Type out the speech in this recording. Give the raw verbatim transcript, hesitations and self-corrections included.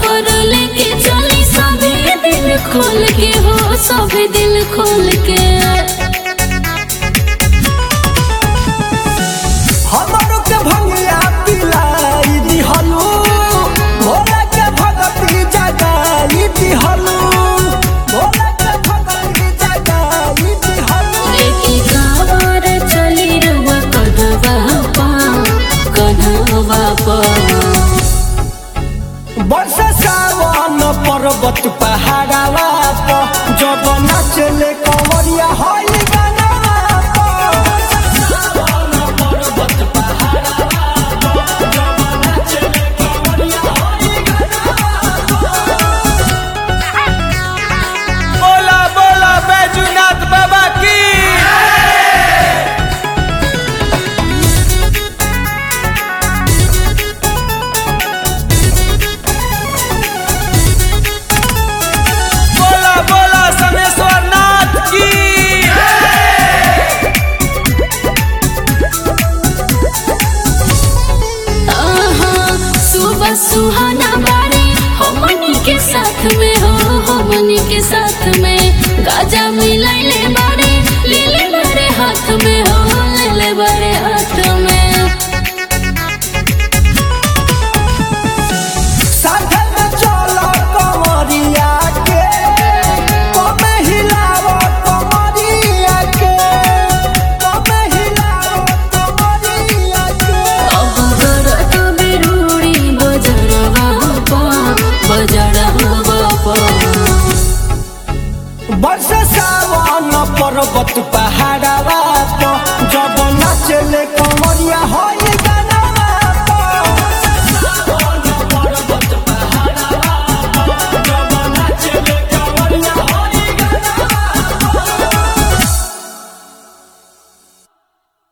खबर लेके चली सभी दिल खोल के हो सभी दिल खोल के। हमरो के भंगिया पिलाई दिहलू भोला के भगती जगाई दिहलू भोला के भगती जगाई दिहलू। लेके कावर चली रुआ कन्हवा पा कन्हवा पा। वर्षा सावन पर्वत पहाड़वा पर जब नाचले कंवरिया होई गाना पर्वत पहाड़वा पर जब नाचले कंवरिया होई गाना। बोला बोला बैजूनाथ बाबा की। बोला बोला समेश्वर नाथ की। सुबह सुहाना बारी हमनी के साथ में हो हमनी के साथ में गाजा मिलाइले बारी ले ले बड़े हाथ में हो ले ले बड़े हाथ में। साथ में चलो कंवरिया के कमे हिलाओ कंवरिया के कमे हिलाओ कंवरिया के। अब गरत बिरुड़ी बजरवा पा बजरवा पा। वर्षा सावन पर्वत पहाड़वा पर